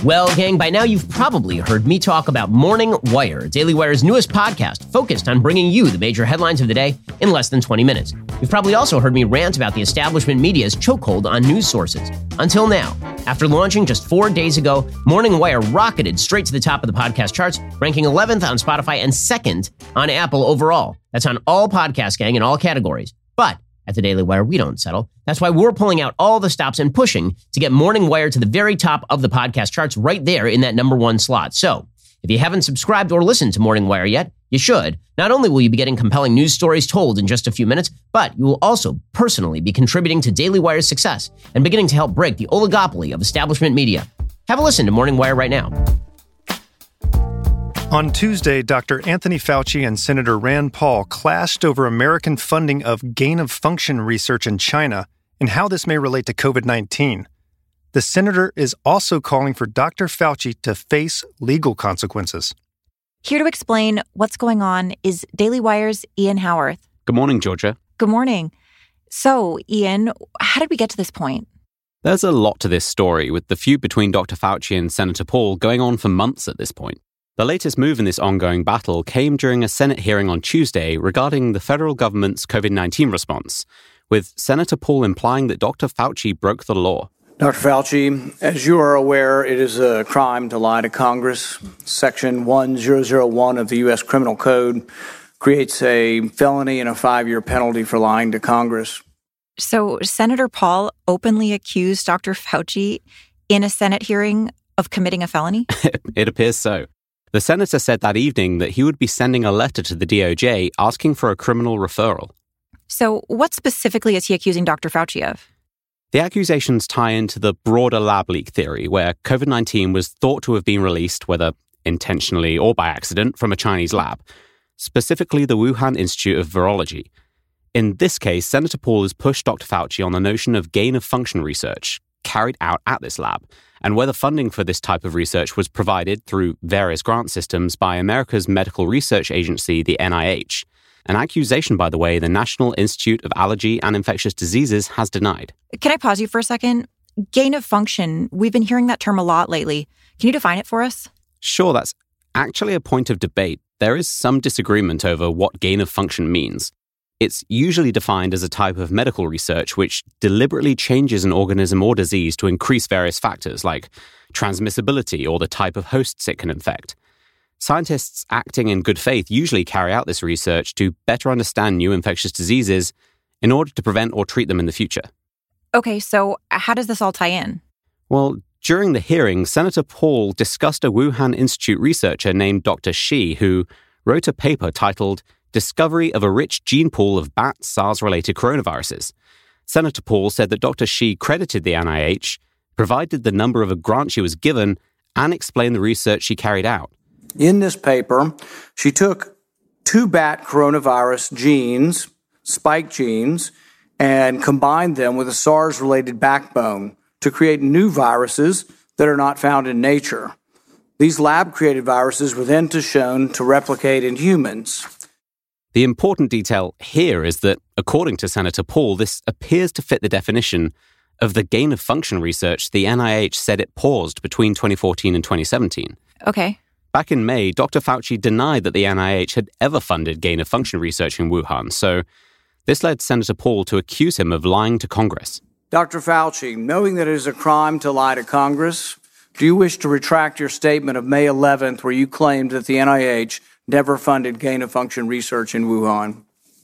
Well, gang, by now you've probably heard me talk about Morning Wire, Daily Wire's newest podcast focused on bringing you the major headlines of the day in less than 20 minutes. You've probably also heard me rant about the establishment media's chokehold on news sources. Until now, after launching just 4 days ago, Morning Wire rocketed straight to the top of the podcast charts, ranking 11th on Spotify and 2nd on Apple overall. That's on all podcast, gang, in all categories. But at the Daily Wire, we don't settle. That's why we're pulling out all the stops and pushing to get Morning Wire to the very top of the podcast charts right there in that number one slot. So if you haven't subscribed or listened to Morning Wire yet, you should. Not only will you be getting compelling news stories told in just a few minutes, but you will also personally be contributing to Daily Wire's success and beginning to help break the oligopoly of establishment media. Have a listen to Morning Wire right now. On Tuesday, Dr. Anthony Fauci and Senator Rand Paul clashed over American funding of gain-of-function research in China and how this may relate to COVID-19. The senator is also calling for Dr. Fauci to face legal consequences. Here to explain what's going on is Daily Wire's Ian Howarth. Good morning, Georgia. Good morning. So, Ian, how did we get to this point? There's a lot to this story, with the feud between Dr. Fauci and Senator Paul going on for months at this point. The latest move in this ongoing battle came during a Senate hearing on Tuesday regarding the federal government's COVID-19 response, with Senator Paul implying that Dr. Fauci broke the law. Dr. Fauci, as you are aware, it is a crime to lie to Congress. Section 1001 of the U.S. Criminal Code creates a felony and a 5-year penalty for lying to Congress. So Senator Paul openly accused Dr. Fauci in a Senate hearing of committing a felony? It appears so. The senator said that evening that he would be sending a letter to the DOJ asking for a criminal referral. So what specifically is he accusing Dr. Fauci of? The accusations tie into the broader lab leak theory, where COVID-19 was thought to have been released, whether intentionally or by accident, from a Chinese lab, specifically the Wuhan Institute of Virology. In this case, Senator Paul has pushed Dr. Fauci on the notion of gain-of-function research carried out at this lab, and whether funding for this type of research was provided through various grant systems by America's medical research agency, the NIH. An accusation, by the way, the National Institute of Allergy and Infectious Diseases has denied. Can I pause you for a second? Gain of function, we've been hearing that term a lot lately. Can you define it for us? Sure, that's actually a point of debate. There is some disagreement over what gain of function means. It's usually defined as a type of medical research which deliberately changes an organism or disease to increase various factors like transmissibility or the type of hosts it can infect. Scientists acting in good faith usually carry out this research to better understand new infectious diseases in order to prevent or treat them in the future. Okay, so how does this all tie in? Well, during the hearing, Senator Paul discussed a Wuhan Institute researcher named Dr. Shi, who wrote a paper titled Discovery of a Rich Gene Pool of Bat SARS-Related Coronaviruses. Senator Paul said that Dr. Shi credited the NIH, provided the number of a grant she was given, and explained the research she carried out. In this paper, she took 2 bat coronavirus genes, spike genes, and combined them with a SARS-related backbone to create new viruses that are not found in nature. These lab-created viruses were then shown to replicate in humans. The important detail here is that, according to Senator Paul, this appears to fit the definition of the gain-of-function research the NIH said it paused between 2014 and 2017. Okay. Back in May, Dr. Fauci denied that the NIH had ever funded gain-of-function research in Wuhan, so this led Senator Paul to accuse him of lying to Congress. Dr. Fauci, knowing that it is a crime to lie to Congress, do you wish to retract your statement of May 11th where you claimed that the NIH never funded gain-of-function research in Wuhan?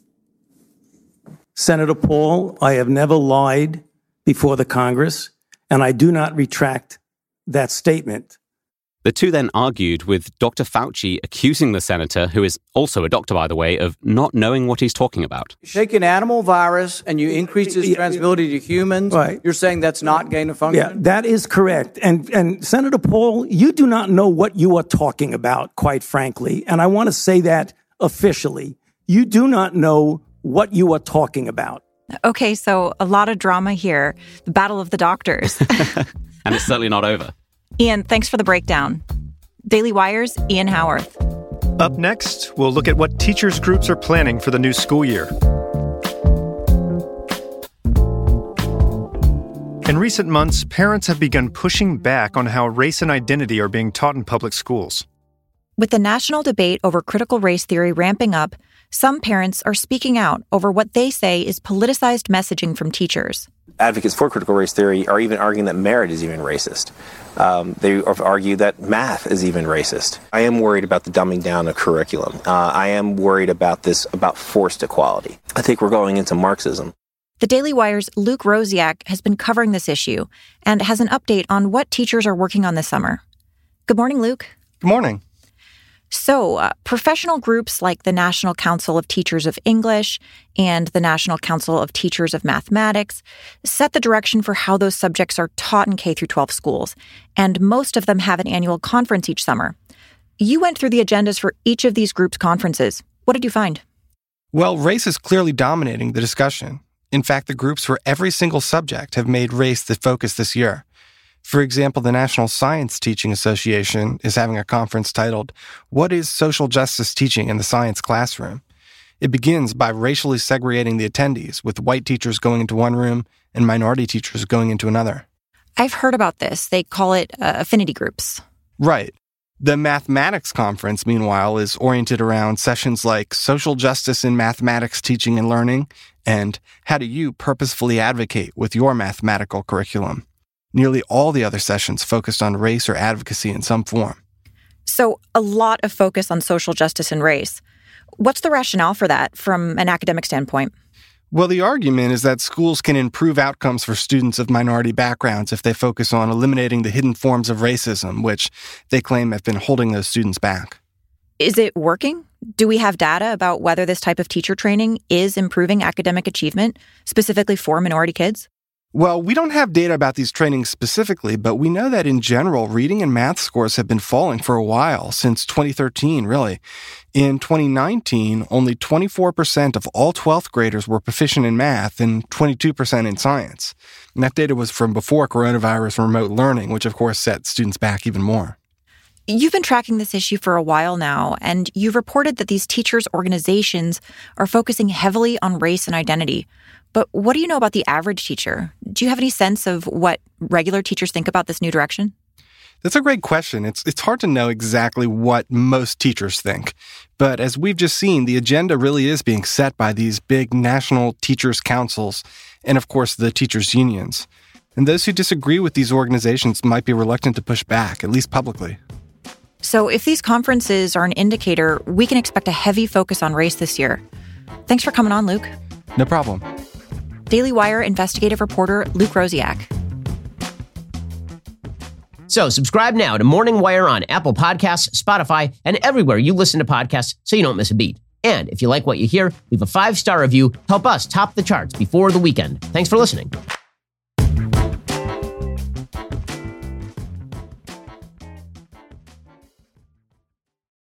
Senator Paul, I have never lied before the Congress, and I do not retract that statement. The two then argued, with Dr. Fauci accusing the senator, who is also a doctor, by the way, of not knowing what he's talking about. You take an animal virus and you increase its transmissibility to humans. Right. You're saying that's not gain of function? Yeah, that is correct. And Senator Paul, you do not know what you are talking about, quite frankly. And I want to say that officially. You do not know what you are talking about. Okay, so a lot of drama here. The battle of the doctors. And it's certainly not over. Ian, thanks for the breakdown. Daily Wire's Ian Howarth. Up next, we'll look at what teachers' groups are planning for the new school year. In recent months, parents have begun pushing back on how race and identity are being taught in public schools. With the national debate over critical race theory ramping up, some parents are speaking out over what they say is politicized messaging from teachers. Advocates for critical race theory are even arguing that merit is even racist. They argue that math is even racist. I am worried about the dumbing down of curriculum. I am worried about forced equality. I think we're going into Marxism. The Daily Wire's Luke Rosiak has been covering this issue and has an update on what teachers are working on this summer. Good morning, Luke. Good morning. So, professional groups like the National Council of Teachers of English and the National Council of Teachers of Mathematics set the direction for how those subjects are taught in K-12 schools, and most of them have an annual conference each summer. You went through the agendas for each of these groups' conferences. What did you find? Well, race is clearly dominating the discussion. In fact, the groups for every single subject have made race the focus this year. For example, the National Science Teaching Association is having a conference titled, "What is Social Justice Teaching in the Science Classroom?" It begins by racially segregating the attendees, with white teachers going into one room and minority teachers going into another. I've heard about this. They call it affinity groups. Right. The mathematics conference, meanwhile, is oriented around sessions like social justice in mathematics teaching and learning and how do you purposefully advocate with your mathematical curriculum. Nearly all the other sessions focused on race or advocacy in some form. So a lot of focus on social justice and race. What's the rationale for that from an academic standpoint? Well, the argument is that schools can improve outcomes for students of minority backgrounds if they focus on eliminating the hidden forms of racism, which they claim have been holding those students back. Is it working? Do we have data about whether this type of teacher training is improving academic achievement, specifically for minority kids? Well, we don't have data about these trainings specifically, but we know that in general, reading and math scores have been falling for a while, since 2013, really. In 2019, only 24% of all 12th graders were proficient in math and 22% in science. And that data was from before coronavirus remote learning, which of course set students back even more. You've been tracking this issue for a while now, and you've reported that these teachers' organizations are focusing heavily on race and identity. But what do you know about the average teacher? Do you have any sense of what regular teachers think about this new direction? That's a great question. It's hard to know exactly what most teachers think. But as we've just seen, the agenda really is being set by these big national teachers' councils and, of course, the teachers' unions. And those who disagree with these organizations might be reluctant to push back, at least publicly. So if these conferences are an indicator, we can expect a heavy focus on race this year. Thanks for coming on, Luke. No problem. Daily Wire investigative reporter Luke Rosiak. So subscribe now to Morning Wire on Apple Podcasts, Spotify, and everywhere you listen to podcasts so you don't miss a beat. And if you like what you hear, leave a 5-star review. Help us top the charts before the weekend. Thanks for listening.